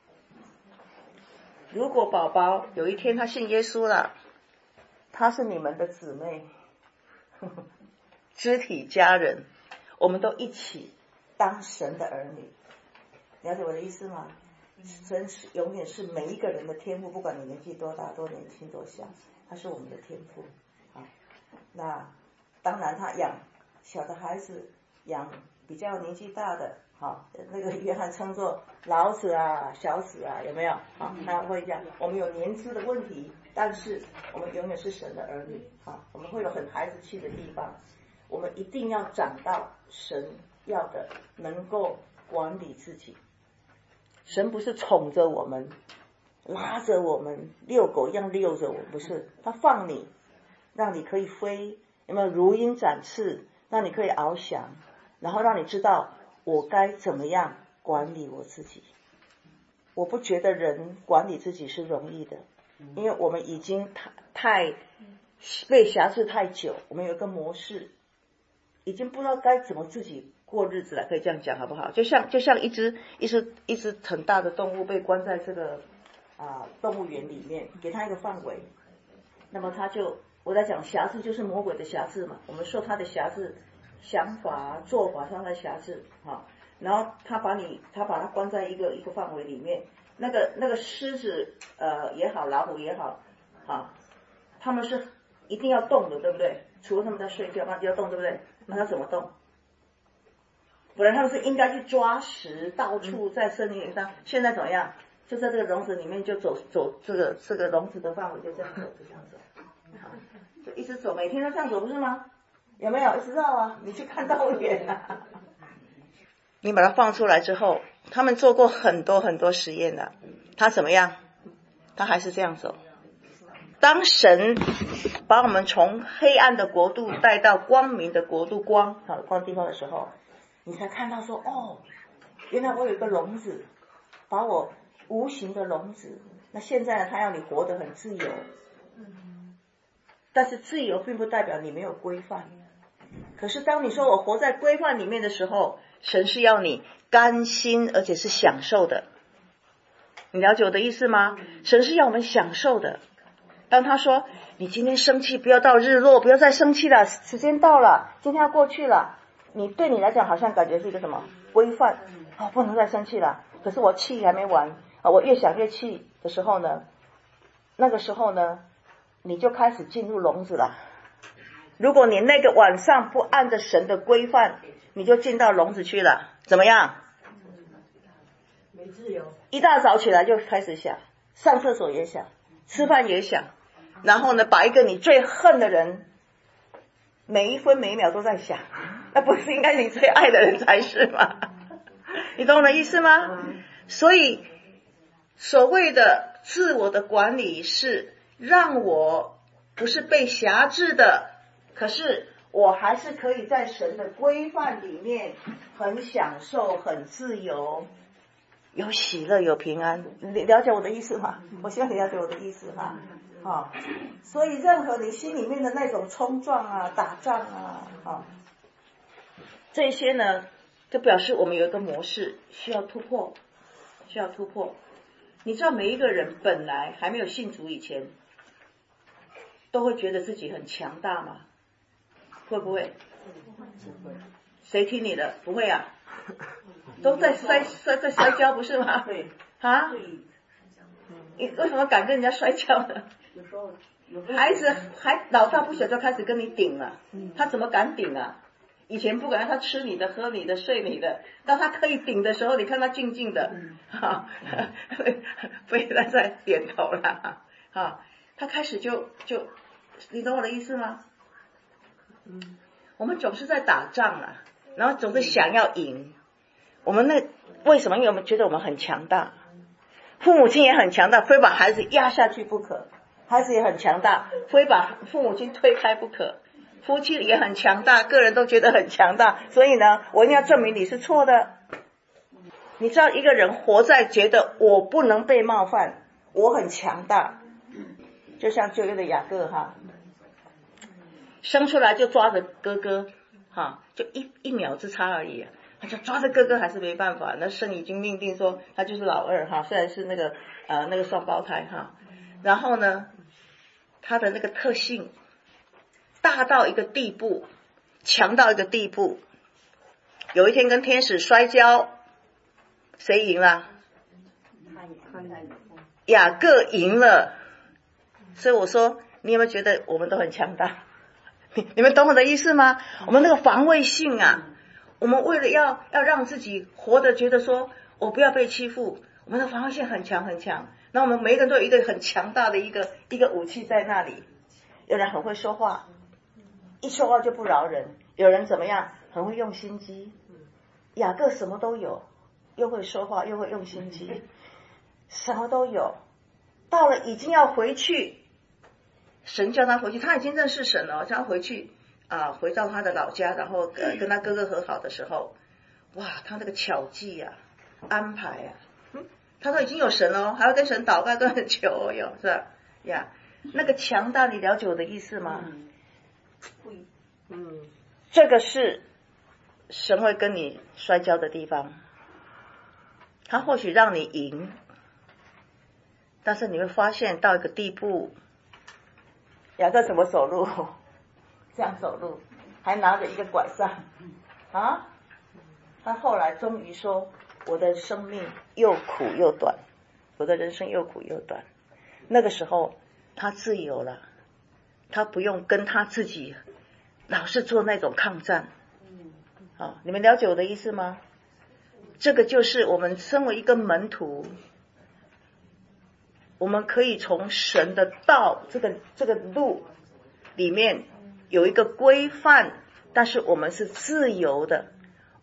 如果宝宝有一天他信耶稣了，他是你们的姊妹，呵呵肢体家人，我们都一起当神的儿女。了解我的意思吗？神是永远是每一个人的天赋，不管你年纪多大、多年轻、多小，他是我们的天赋啊。那当然，他养小的孩子，养比较年纪大的，好，那个约翰称作老子啊、小子啊，有没有？好，他会讲，我们有年资的问题，但是我们永远是神的儿女啊。我们会有很孩子气的地方，我们一定要长到神要的，能够管理自己。神不是宠着我们，拉着我们，遛狗一样遛着我们，不是，他放你，让你可以飞，有没有如鹰展翅，让你可以翱翔，然后让你知道我该怎么样管理我自己。我不觉得人管理自己是容易的，因为我们已经太太被辖制太久，我们有一个模式，已经不知道该怎么自己过日子了，可以这样讲好不好？就像就像一只一只一只很大的动物被关在这个啊、呃、动物园里面，给它一个范围，那么它就我在讲辖制就是魔鬼的辖制嘛，我们说它的辖制，想法做法上的辖制啊，然后他把你他把它关在一个一个范围里面，那个那个狮子呃也好，老虎也好啊，他们是一定要动的，对不对？除了他们在睡觉，那就要动，对不对？那他怎么动？本来他们是应该去抓食，到处在森林上，现在怎么样？就在这个笼子里面就走走这个这个笼子的范围就这样走，就这样走，就一直走，每天都这样走，不是吗？有没有一直绕啊？你去看动物园啊， 你把它放出来之后，他们做过很多很多实验了，他怎么样？他还是这样走。当神把我们从黑暗的国度带到光明的国度，光好光地方的时候，你才看到说，哦，原来我有一个笼子，把我无形的笼子。那现在呢，他要你活得很自由，但是自由并不代表你没有规范。可是当你说我活在规范里面的时候，神是要你甘心，而且是享受的。你了解我的意思吗？神是要我们享受的。当他说你今天生气，不要到日落，不要再生气了，时间到了，今天要过去了，你对你来讲好像感觉是一个什么规范，哦，不能再生气了。可是我气还没完，啊，我越想越气的时候呢，那个时候呢，你就开始进入笼子了。如果你那个晚上不按着神的规范，你就进到笼子去了，怎么样？ 没自由。 一大早起来就开始想，上厕所也想，吃饭也想，然后呢，把一个你最恨的人，每一分每一秒都在想，那不是应该你最爱的人才是吗？你懂我的意思吗？所以所谓的自我的管理是让我不是被辖制的，可是我还是可以在神的规范里面很享受，很自由，有喜乐，有平安。你了解我的意思吗？我希望你了解我的意思哈。啊，所以任何你心里面的那种冲撞啊、打仗啊，啊，这些呢，就表示我们有一个模式需要突破，需要突破。你知道每一个人本来还没有信主以前，都会觉得自己很强大吗？会不会？谁听你的？不会啊，都在摔摔在摔跤，不是吗？ 对啊，你为什么敢跟人家摔跤呢？ 有时候孩子还老大不小就开始跟你顶了，他怎么敢顶啊？以前不管他吃你的、喝你的、睡你的，当他可以顶的时候，你看他静静的，哈、嗯，不要再点头了，哈，他开始就就，你懂我的意思吗？嗯，我们总是在打仗啊，然后总是想要赢。我们那为什么？因为我们觉得我们很强大，父母亲也很强大，非把孩子压下去不可。孩子也很强大，非把父母亲推开不可。夫妻也很强大，个人都觉得很强大，所以呢，我一定要证明你是错的。你知道一个人活在觉得我不能被冒犯，我很强大，就像旧约的雅各哈，生出来就抓着哥哥哈，就一一秒之差而已、啊，他就抓着哥哥还是没办法，那神已经命定说他就是老二哈，虽然是那个呃那个双胞胎哈，然后呢，他的那个特性大到一个地步，强到一个地步。有一天跟天使摔跤，谁赢了？雅各赢了。所以我说，你有没有觉得我们都很强大？你你们懂我的意思吗？我们那个防卫性啊，我们为了要要让自己活得觉得说我不要被欺负，我们的防卫性很强很强。那我们每一个人都有一个很强大的一个一个武器在那里。有人很会说话，一说话就不饶人；有人怎么样，很会用心机。雅各什么都有，又会说话，又会用心机，什么都有。到了已经要回去，神叫他回去，他已经认识神了，叫他回去啊，回到他的老家，然后跟跟他哥哥和好的时候，哇，他那个巧计啊，安排啊。他都已经有神了，还要跟神祷告，跟神求哦，有是吧？呀，那个强大，你了解我的意思吗？嗯，嗯，这个是神会跟你摔跤的地方，他或许让你赢，但是你会发现到一个地步，雅各怎么走路？这样走路，还拿着一个拐杖啊！他后来终于说，我的生命又苦又短，我的人生又苦又短。那个时候他自由了，他不用跟他自己老是做那种抗战。好，你们了解我的意思吗？这个就是我们身为一个门徒，我们可以从神的道这个这个路里面有一个规范，但是我们是自由的。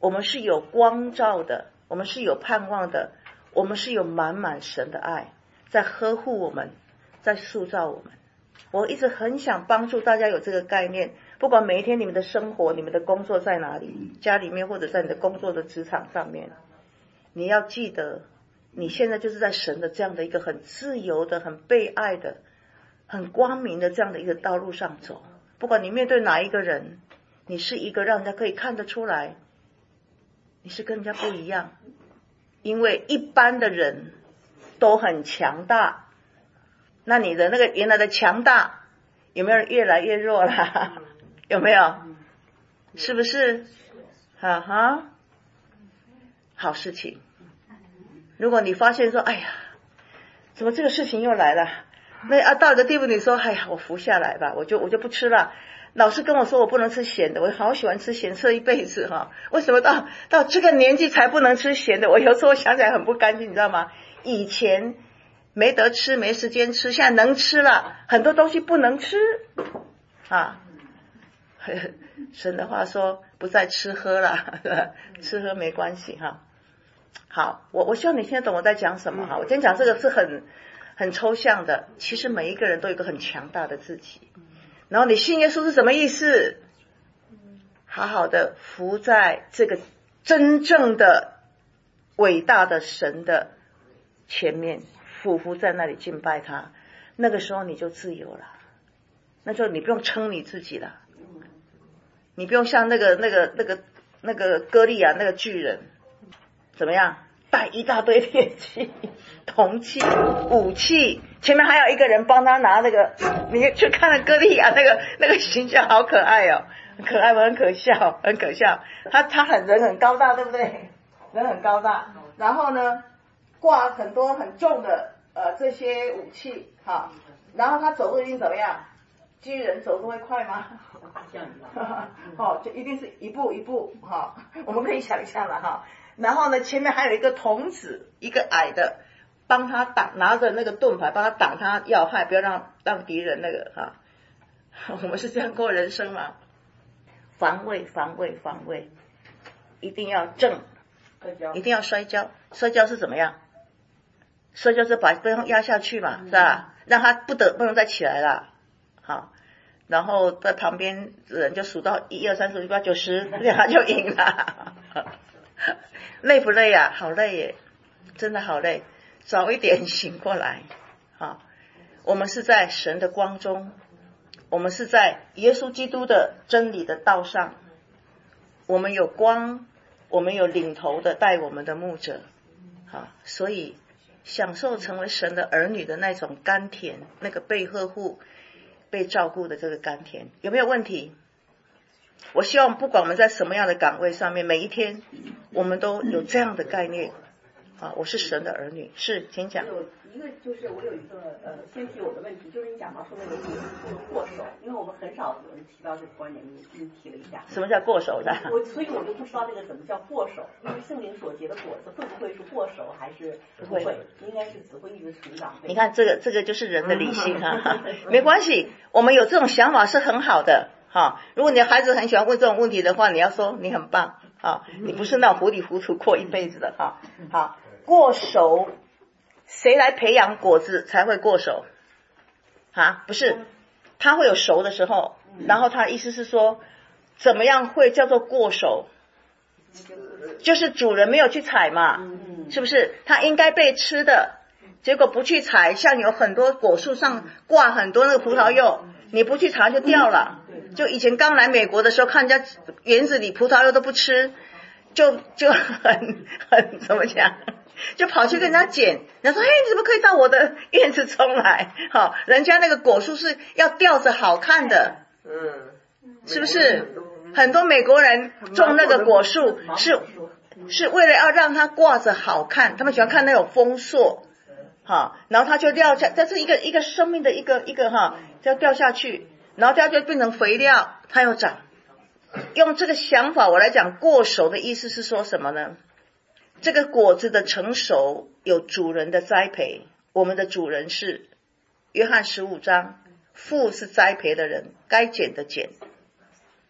我们是有光照的，我们是有盼望的，我们是有满满神的爱在呵护我们，在塑造我们。我一直很想帮助大家有这个概念，不管每一天你们的生活，你们的工作在哪里，家里面或者在你的工作的职场上面，你要记得你现在就是在神的这样的一个很自由的、很被爱的、很光明的这样的一个道路上走。不管你面对哪一个人，你是一个让人家可以看得出来你是跟人家不一样，因为一般的人都很强大，那你的那个原来的强大有没有越来越弱啦？有没有？是不是？哈哈，好事情。如果你发现说，哎呀，怎么这个事情又来了？那啊，到一个地步，你说，哎呀，我服下来吧，我就我就不吃了。老师跟我说我不能吃咸的，我好喜欢吃咸，吃了一辈子哈。为什么到到这个年纪才不能吃咸的？我有时候想起来很不甘心，你知道吗？以前没得吃，没时间吃，现在能吃了，很多东西不能吃啊。神的话说，不再吃喝了，吃喝没关系哈。好，我我希望你现在懂我在讲什么哈。我今天讲这个是很很抽象的，其实每一个人都有一个很强大的自己。然后你信耶稣是什么意思？好好的服在这个真正的伟大的神的前面，俯伏在那里敬拜他，那个时候你就自由了，那就你不用撑你自己了，你不用像那个那个那个那个歌利亚那个巨人怎么样带一大堆铁器、铜器、武器，前面还有一个人帮他拿那个，你去看了歌利亚那个那个形象好可爱哦，很可爱吗？很可笑，很可笑。他他很人很高大，对不对？人很高大，然后呢挂很多很重的呃这些武器哈，然后他走路一定怎么样？巨人走路会快吗？哦，就一定是一步一步哈，我们可以想象了哈。然后呢，前面还有一个童子，一个矮的，帮他挡，拿着那个盾牌帮他挡他要害，不要让让敌人那个哈。我们是这样过人生嘛？防卫，防卫，防卫，一定要正，一定要摔跤。摔跤是怎么样？摔跤是把对方压下去嘛，是吧？让他不得不能再起来了，好。然后在旁边人就数到一二三四五六七八九十，这样他就赢了。累不累啊？好累耶，真的好累。早一点醒过来啊！我们是在神的光中，我们是在耶稣基督的真理的道上，我们有光，我们有领头的带我们的牧者啊！所以享受成为神的儿女的那种甘甜，那个被呵护、被照顾的这个甘甜，有没有问题？我希望不管我们在什么样的岗位上面，每一天我们都有这样的概念啊！我是神的儿女。是，请讲。 有一个就是我有一个呃先提我的问题，就是你讲到说那个那个过手，因为我们很少有人提到这个观点，你你提了一下。 什么叫过手的？ 我所以我就不知道这个怎么叫过手，因为圣灵所结的果子会不会是过手，还是不会？应该是只会一直成长。 你看这个这个就是人的理性哈，没关系，我们有这种想法是很好的。好，如果你的孩子很喜欢问这种问题的话，你要说你很棒啊，你不是那种糊里糊涂过一辈子的哈。好，过熟，谁来培养果子才会过熟？啊，不是，它会有熟的时候，然后他的意思是说，怎么样会叫做过熟？就是主人没有去采嘛，是不是？它应该被吃的，结果不去采，像有很多果树上挂很多那个葡萄柚，你不去采就掉了。就以前刚来美国的时候，看人家园子里葡萄柚都不吃，就就很很怎么讲，就跑去跟人家捡。人家说：“嘿，你怎么可以到我的院子中来？好、哦，人家那个果树是要吊着好看的，嗯，是不是？很多美国人种那个果树是是为了要让它挂着好看，他们喜欢看那种丰硕，好、哦，然后它就掉下，这是一个一个生命的一个一个哈，就要掉下去。”然后它就变成肥料，它又长。用这个想法我来讲，过熟的意思是说什么呢？这个果子的成熟有主人的栽培，我们的主人是约翰十五章，父是栽培的人，该剪的剪，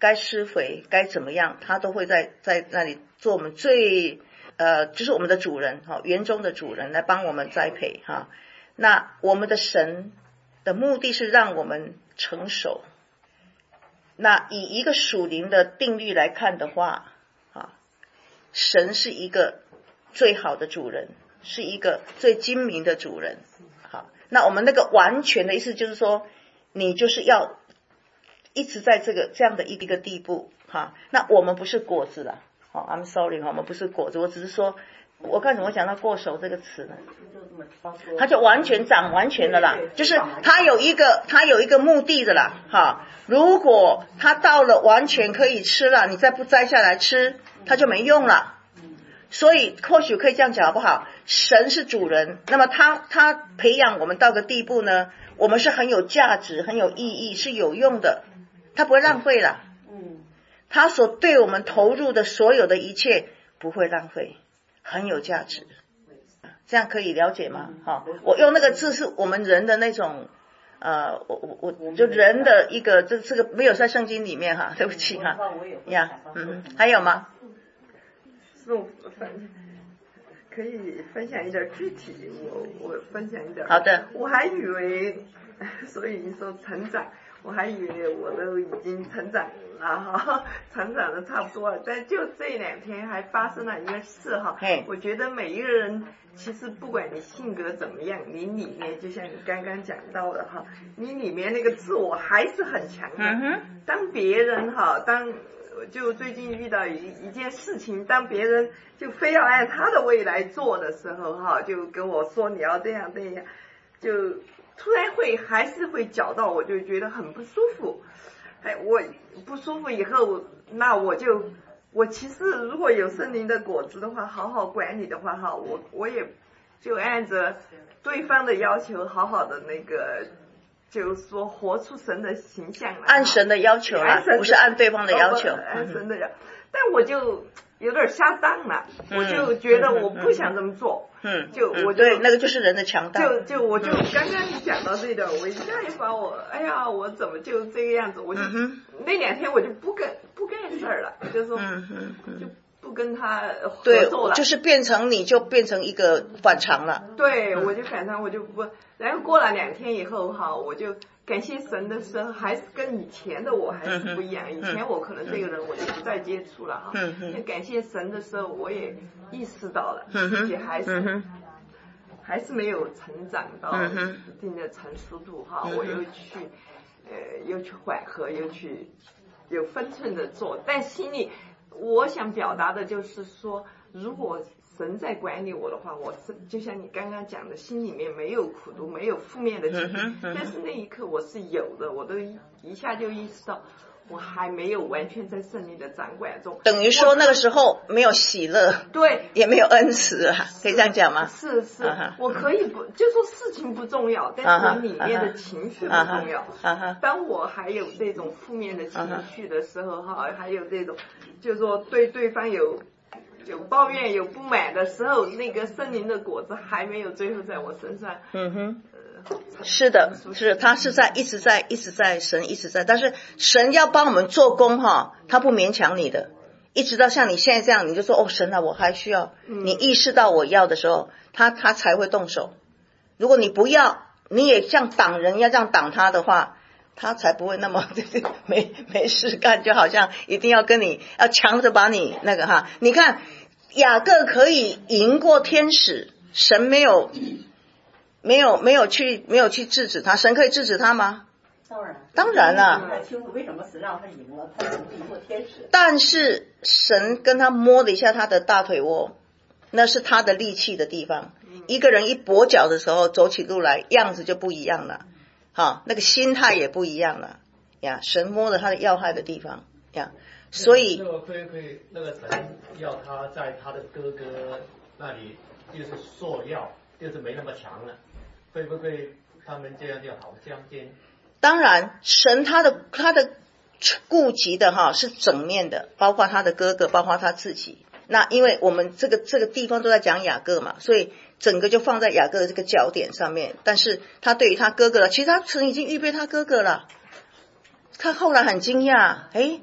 该施肥该怎么样，他都会在在那里做我们最呃就是我们的主人哈、哦，园中的主人来帮我们栽培哈、哦。那我们的神的目的是让我们成熟。那以一个属灵的定律来看的话啊，神是一个最好的主人，是一个最精明的主人。好，那我们那个完全的意思就是说，你就是要一直在这个这样的一个地步哈。那我们不是果子了，好 ，I'm sorry 哈，我们不是果子，我只是说，我刚才怎么讲到过熟这个词呢？它就完全长完全的啦，就是它有一个它有一个目的的啦，哈。如果它到了完全可以吃了，你再不摘下来吃，它就没用了。所以或许可以这样讲好不好？神是主人，那么他他培养我们到个地步呢，我们是很有价值、很有意义、是有用的，他不会浪费了。他所对我们投入的所有的一切不会浪费，很有价值。这样可以了解吗？好，我用那个字是我们人的那种。呃，我我我就人的一个，这这个没有在圣经里面哈，对不起哈。呀，嗯，还有吗？ 是我分可以分享一点具体，我我分享一点。 好的。 我还以为，所以你说成长，我还以为我都已经成长了哈，成长的差不多了。但就这两天还发生了一个事哈，我觉得每一个人。其实不管你性格怎么样，你里面就像你刚刚讲到的哈，你里面那个自我还是很强的。嗯、当别人哈，当就最近遇到一一件事情，当别人就非要按他的位来做的时候哈，就跟我说你要这样这样，就突然会还是会搅到，我就觉得很不舒服。哎，我不舒服以后，那我就。我其实如果有圣灵的果子的话，好好管理的话哈，我我也就按着对方的要求，好好的那个，就是说活出神的形象来。 按神的要求啦，不是按对方的要求。 按神的要，但我就有点瞎当了，嗯、我就觉得我不想这么做。嗯，就我就、 嗯、对，那个就是人的强大。 就就我就刚刚你讲到这点，我一下就把我，哎呀，我怎么就这个样子？我就、嗯、那两天我就不跟不干事儿了，就说、嗯嗯、就不跟他合作了。 对，就是变成你就变成一个反常了。 对，我就反常，我就不，然后过了两天以后哈，我就感谢神的时候，还是跟以前的我还是不一样。嗯、以前我可能这个人我就不再接触了哈。嗯感谢神的时候，我也意识到了，嗯、自己还是、嗯、还是没有成长到一定的成熟度哈。嗯、我又去呃又去缓和，又去有分寸的做，但心里我想表达的就是说，如果神在管理我的话，我是就像你刚刚讲的，心里面没有苦毒，没有负面的情绪，嗯嗯、但是那一刻我是有的，我都一一下就意识到，我还没有完全在圣灵的掌管中。 等于说那个时候没有喜乐， 对， 也没有恩慈啊，可以这样讲吗？ 是是，uh-huh. 我可以不就说事情不重要，但是我里面的情绪不重要。 Uh-huh. 当我还有这种负面的情绪的时候，哈，还有这种，就是说对对方有。有抱怨有不满的时候，那个圣灵的果子还没有最后在我身上。 嗯哼，呃、是的，是他是在一直在一直在神一直在，但是神要帮我们做工哈，他不勉强你的，一直到像你现在这样，你就说哦神啊，我还需要，嗯、你意识到我要的时候，他他才会动手。如果你不要，你也像挡人要这样挡他的话。他才不会那么没没事干，就好像一定要跟你要强着把你那个哈。你看雅各可以赢过天使，神没有没有没有去没有去制止他，神可以制止他吗？ 当然， 当然了。 不太清楚为什么神让他赢了，他赢过天使。 但是神跟他摸了一下他的大腿窝，那是他的力气的地方。一个人一跛脚的时候，走起路来样子就不一样了。好，那个心态也不一样了呀。神摸了他的要害的地方呀，所以那个会会那个神要他在他的哥哥那里就是索要，就是没那么强了，会不会他们这样就好相见？ 当然，神他的他的顾及的哈是整面的，包括他的哥哥，包括他自己。那因为我们这个这个地方都在讲雅各嘛，所以整个就放在雅各的这个焦点上面。但是他对于他哥哥了，其实他曾已经预备他哥哥了。他后来很惊讶，诶，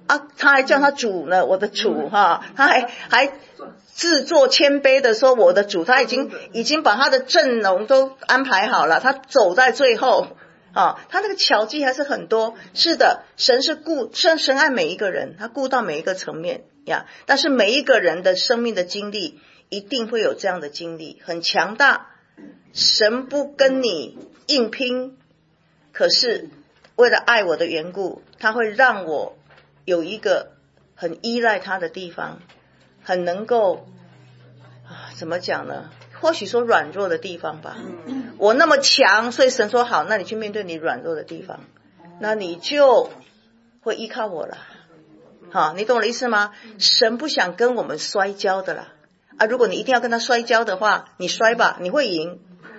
啊，他还叫他主呢，我的主哈，他还还自作谦卑的说我的主，他已经已经把他的阵容都安排好了，他走在最后啊，他那个巧计还是很多。是的，神是顾神神爱每一个人，他顾到每一个层面呀。但是每一个人的生命的经历一定会有这样的经历，很强大。神不跟你硬拼，可是为了爱我的缘故，他会让我有一个很依赖他的地方，很能够啊，怎么讲呢？或许说软弱的地方吧。我那么强，所以神说好，那你去面对你软弱的地方，那你就会依靠我了。好，你懂我的意思吗？神不想跟我们摔跤的啦。啊，如果你一定要跟他摔跤的话，你摔吧，你会赢。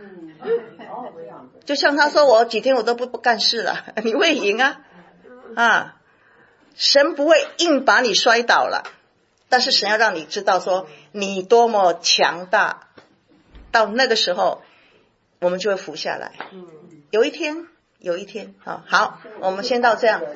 就像他说我几天我都不不干事了，你会赢啊啊！神不会硬把你摔倒了，但是神要让你知道说你多么强大，到那个时候我们就会服下来。有一天有一天啊，好，我们先到这样。